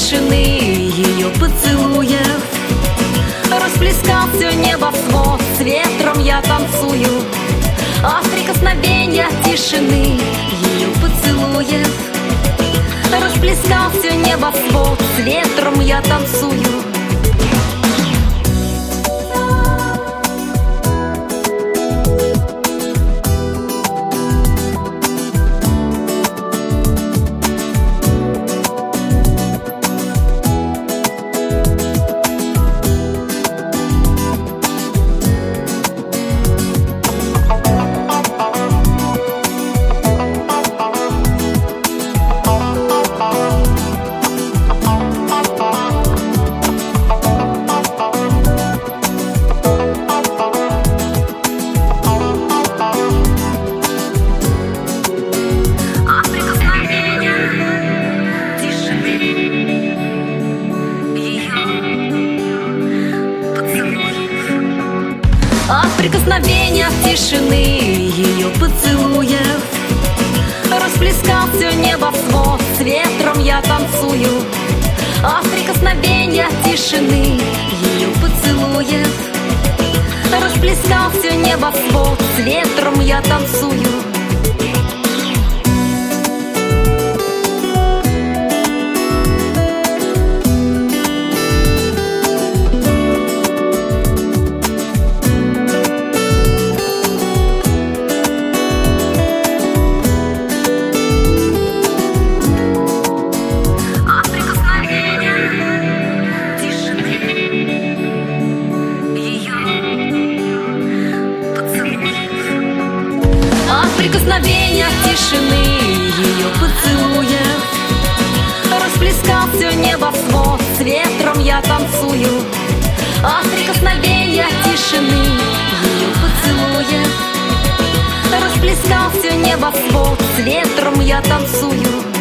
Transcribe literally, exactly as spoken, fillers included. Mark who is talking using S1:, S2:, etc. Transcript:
S1: тишины ее поцелуев. Расплескал все небосвод, с ветром я танцую. От прикосновения тишины ее поцелуев. Расплескал все небосвод, с ветром я танцую. От прикосновения тишины ее поцелуев. Расплескал все небосвод, с ветром я танцую. От прикосновения тишины ее поцелуев. Расплескал все небосвод, с ветром я танцую. Прикосновения тишины ее поцелуев. Расплескал все небосвод, с ветром я танцую. От прикосновения тишины ее поцелуев. Расплескал все небосвод, с ветром я танцую.